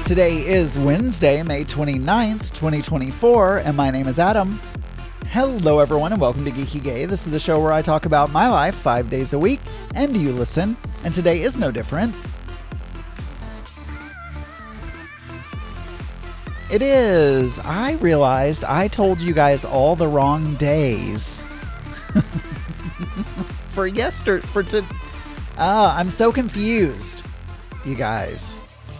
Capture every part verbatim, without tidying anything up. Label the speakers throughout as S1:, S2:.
S1: Today is Wednesday, May twenty-ninth, twenty twenty-four, and my name is Adam. Hello everyone and welcome to Geeky Gay. This is the show where I talk about my life five days a week, and you listen, and today is no different. It is. I realized I told you guys all the wrong days. for yesterday, for to, ah, I'm so confused, you guys.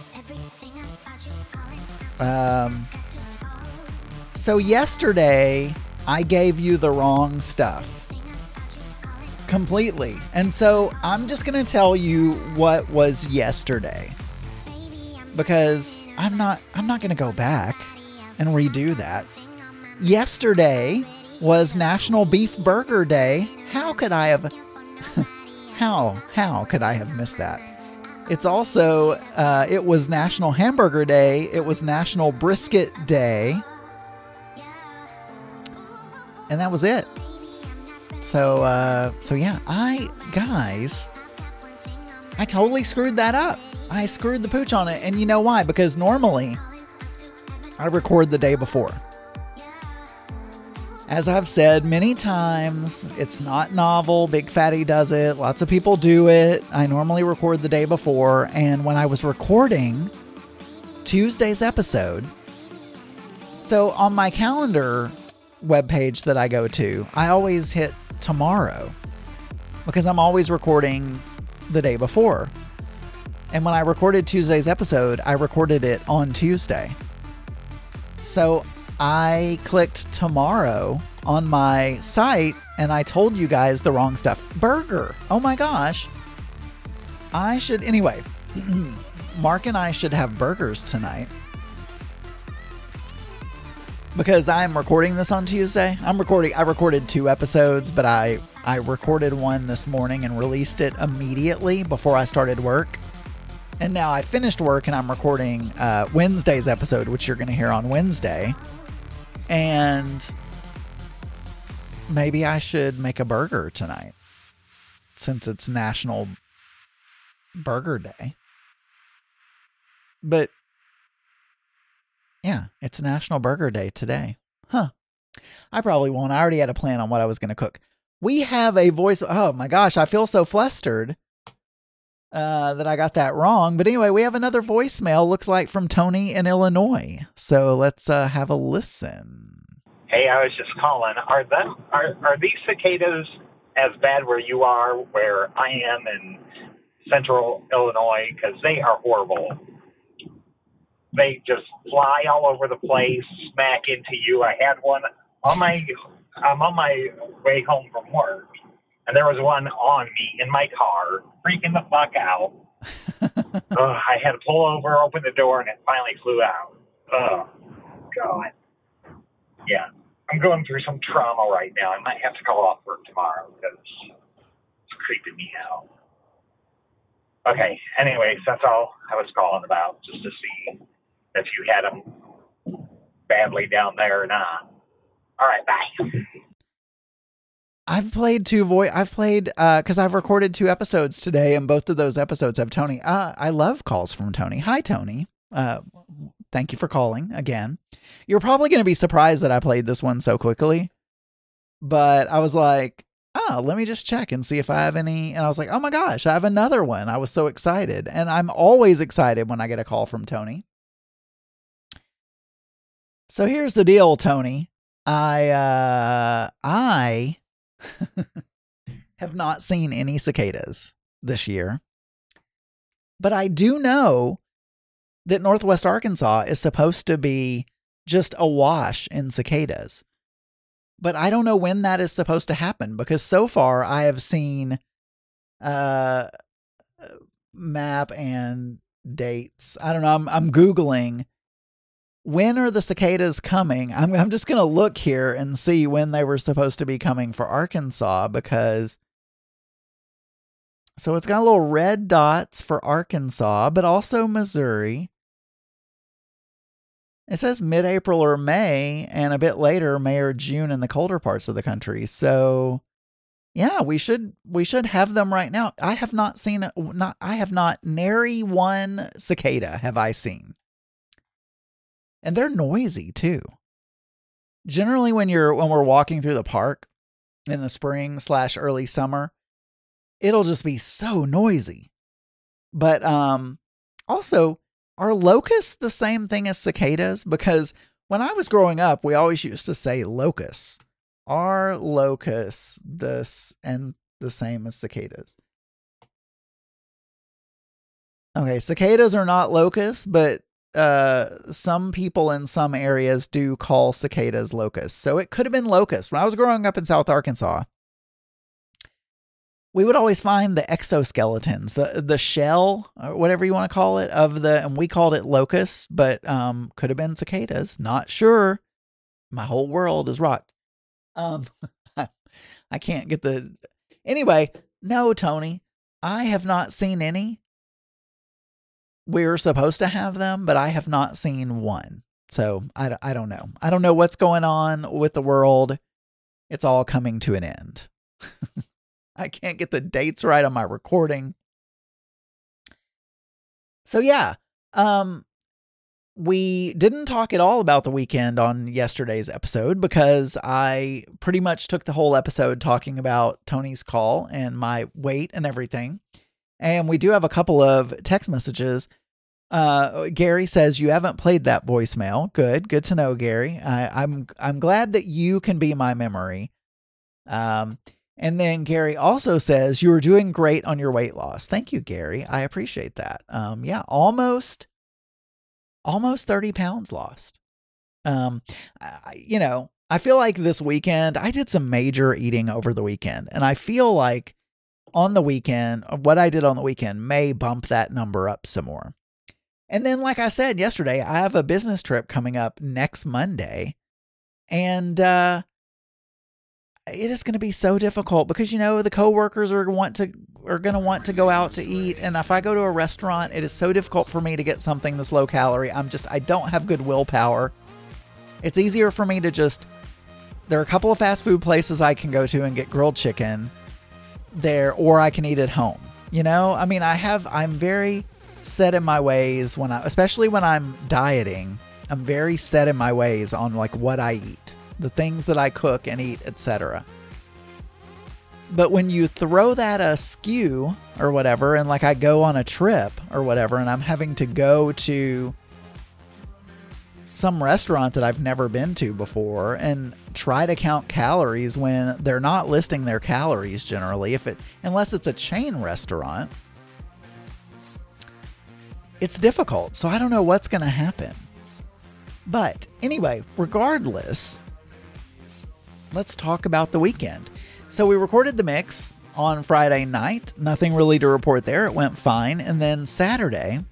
S1: Um, so yesterday I gave you the wrong stuff completely. And so I'm just going to tell you what was yesterday, because I'm not, I'm not going to go back and redo that. Yesterday was National Beef Burger Day. How could I have, how, how could I have missed that? It's also, uh, it was National Hamburger Day. It was National Brisket Day. And that was it. So, uh, so yeah, I, guys, I totally screwed that up. I screwed the pooch on it. And you know why? Because normally I record the day before. As I've said many times, it's not novel. Big Fatty does it. Lots of people do it. I normally record the day before. And when I was recording Tuesday's episode, so on my calendar webpage that I go to, I always hit tomorrow because I'm always recording the day before. And when I recorded Tuesday's episode, I recorded it on Tuesday. So I clicked tomorrow on my site and I told you guys the wrong stuff. Burger. Oh my gosh. I should, anyway, Mark and I should have burgers tonight because I'm recording this on Tuesday. I'm recording, I recorded two episodes, but I, I recorded one this morning and released it immediately before I started work. And now I finished work and I'm recording uh, Wednesday's episode, which you're going to hear on Wednesday. And maybe I should make a burger tonight since it's National Burger Day. But yeah, it's National Burger Day today. Huh. I probably won't. I already had a plan on what I was going to cook. We have a voice. Oh my gosh, I feel so flustered uh, that I got that wrong. But anyway, we have another voicemail, looks like from Tony in Illinois. So let's uh, have a listen.
S2: Hey, I was just calling. Are them are are these cicadas as bad where you are, where I am in central Illinois? Because they are horrible. They just fly all over the place, smack into you. I had one on my. I'm on my way home from work, and there was one on me in my car, freaking the fuck out. uh, I had to pull over, open the door, and it finally flew out. Oh, God. Yeah, I'm going through some trauma right now. I might have to call off work tomorrow because it's creeping me out. Okay, anyways, that's all I was calling about, just to see if you had them badly down there or not. All right, bye.
S1: I've played two voice. I've played uh, because I've recorded two episodes today, and both of those episodes have Tony. Uh, I love calls from Tony. Hi, Tony. Uh, thank you for calling again. You're probably going to be surprised that I played this one so quickly, but I was like, oh, let me just check and see if I have any. And I was like, oh my gosh, I have another one. I was so excited, and I'm always excited when I get a call from Tony. So here's the deal, Tony. I uh, I. have not seen any cicadas this year, but I do know that Northwest Arkansas is supposed to be just awash in cicadas, but I don't know when that is supposed to happen because so far I have seen uh map and dates. I don't know. I'm, I'm Googling when are the cicadas coming? I'm I'm just going to look here and see when they were supposed to be coming for Arkansas, because so it's got little red dots for Arkansas, but also Missouri. It says mid-April or May, and a bit later, May or June in the colder parts of the country. So yeah, we should we should have them right now. I have not seen not I have not nary one cicada have I seen. And they're noisy too. Generally, when you're when we're walking through the park in the spring slash early summer, it'll just be so noisy. But um, also, are locusts the same thing as cicadas? Because when I was growing up, we always used to say locusts. Are locusts this and the same as cicadas? Okay, cicadas are not locusts, but uh, some people in some areas do call cicadas locusts. So it could have been locusts. When I was growing up in South Arkansas, we would always find the exoskeletons, the the shell, or whatever you want to call it, of the, and we called it locusts, but um, could have been cicadas. Not sure. My whole world is rocked. Um, I can't get the. Anyway, no, Tony, I have not seen any. We're supposed to have them, but I have not seen one. So I, I don't know. I don't know what's going on with the world. It's all coming to an end. I can't get the dates right on my recording. So yeah, um, we didn't talk at all about the weekend on yesterday's episode because I pretty much took the whole episode talking about Tony's call and my weight and everything. And we do have a couple of text messages. Uh, Gary says you haven't played that voicemail. Good, good to know, Gary. I, I'm I'm glad that you can be my memory. Um, and then Gary also says you were doing great on your weight loss. Thank you, Gary. I appreciate that. Um, yeah, almost, almost thirty pounds lost. Um, I, you know, I feel like this weekend I did some major eating over the weekend, and I feel like on the weekend, what I did on the weekend may bump that number up some more. And then, like I said yesterday, I have a business trip coming up next Monday. And uh, it is going to be so difficult because, you know, the coworkers are want to are going to want to go out to eat. And if I go to a restaurant, it is so difficult for me to get something that's low calorie. I'm just, I don't have good willpower. It's easier for me to just, there are a couple of fast food places I can go to and get grilled chicken there, or I can eat at home. You know, I mean, I have, I'm very set in my ways when I, especially when I'm dieting, I'm very set in my ways on like what I eat, the things that I cook and eat, et cetera. But when you throw that askew or whatever, and like I go on a trip or whatever, and I'm having to go to some restaurant that I've never been to before and try to count calories when they're not listing their calories generally, if it, unless it's a chain restaurant, it's difficult. So I don't know what's going to happen. But anyway, regardless, let's talk about the weekend. So we recorded the mix on Friday night. Nothing really to report there. It went fine. And then Saturday,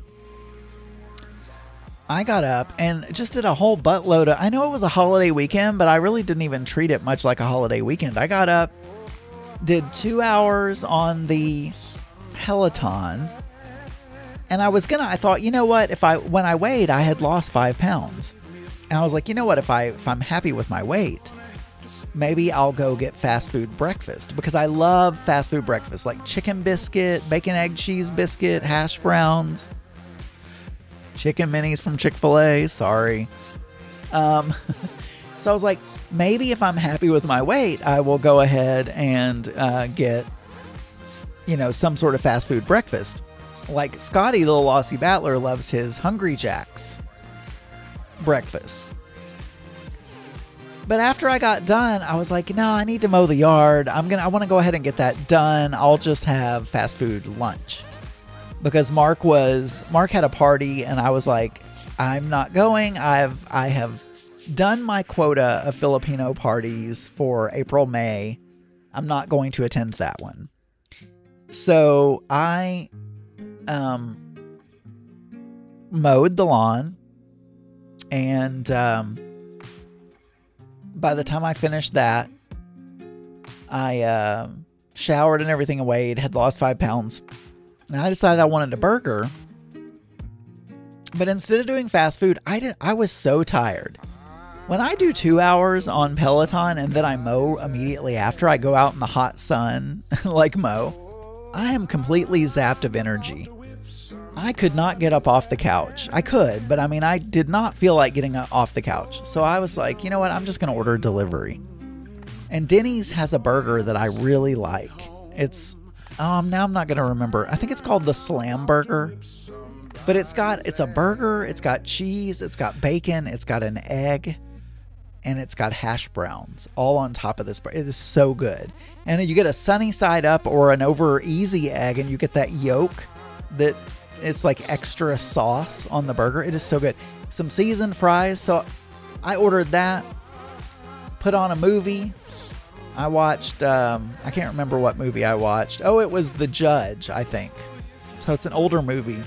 S1: I got up and just did a whole buttload of, I know it was a holiday weekend, but I really didn't even treat it much like a holiday weekend. I got up, did two hours on the Peloton. And I was gonna, I thought, you know what, if I, when I weighed, I had lost five pounds. And I was like, you know what, if I, if I'm happy with my weight, maybe I'll go get fast food breakfast, because I love fast food breakfast, like chicken biscuit, bacon, egg, cheese biscuit, hash browns, chicken minis from Chick-fil-A. Sorry. Um, so I was like, maybe if I'm happy with my weight, I will go ahead and uh, get, you know, some sort of fast food breakfast. Like Scotty, little Aussie battler, loves his Hungry Jack's breakfast. But after I got done, I was like, no, I need to mow the yard. I'm gonna, I want to go ahead and get that done. I'll just have fast food lunch. Because Mark was, Mark had a party, and I was like, I'm not going. I've, I have done my quota of Filipino parties for April, May. I'm not going to attend that one. So I um, mowed the lawn, and um, by the time I finished that, I uh, showered and everything, and weighed, had lost five pounds. And I decided I wanted a burger. But instead of doing fast food, I did I was so tired. When I do two hours on Peloton and then I mow immediately after, I go out in the hot sun like mow, I am completely zapped of energy. I could not get up off the couch. I could, but I mean, I did not feel like getting off the couch. So I was like, you know what? I'm just going to order delivery. And Denny's has a burger that I really like. It's, um, now I'm not going to remember. I think it's called the Slam Burger. But it's got, it's a burger, it's got cheese, it's got bacon, it's got an egg, and it's got hash browns all on top of this. It is so good. And you get a sunny side up or an over easy egg, and you get that yolk that it's like extra sauce on the burger. It is so good. Some seasoned fries. So I ordered that, put on a movie. I watched, um, I can't remember what movie I watched. Oh, it was The Judge, I think. So it's an older movie.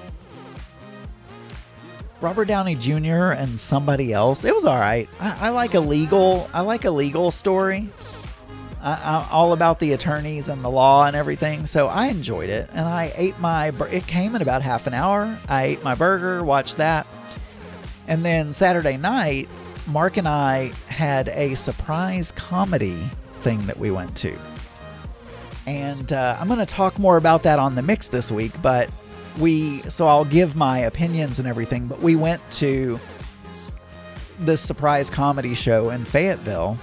S1: Robert Downey Junior and somebody else. It was all right. I, I like a legal, I like a legal story. I, I'm all about the attorneys and the law and everything. So I enjoyed it. And I ate my, it came in about half an hour. I ate my burger, watched that. And then Saturday night, Mark and I had a surprise comedy thing that we went to. And uh, I'm going to talk more about that on the mix this week. But we, so I'll give my opinions and everything. But we went to this surprise comedy show in Fayetteville.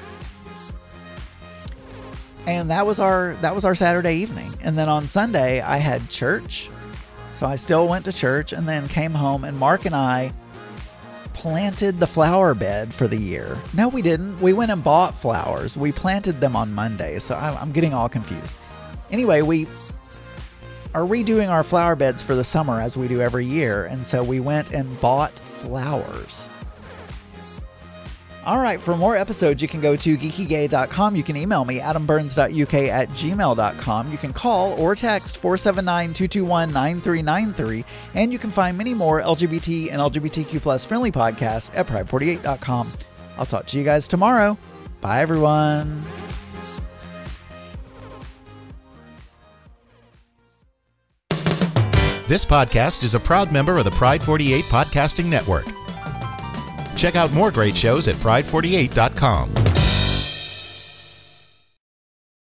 S1: And that was our that was our Saturday evening. And then on Sunday, I had church. So I still went to church and then came home. And Mark and I planted the flower bed for the year. No, we didn't. We went and bought flowers. We planted them on Monday. So I'm getting all confused. Anyway, we are redoing our flower beds for the summer as we do every year. And so we went and bought flowers. All right, for more episodes, you can go to geeky gay dot com. You can email me, adam burns dot u k at gmail dot com. You can call or text four seven nine, two two one, nine three nine three. And you can find many more L G B T and L G B T Q plus friendly podcasts at pride forty-eight dot com. I'll talk to you guys tomorrow. Bye, everyone.
S3: This podcast is a proud member of the Pride forty-eight Podcasting Network. Check out more great shows at pride forty-eight dot com.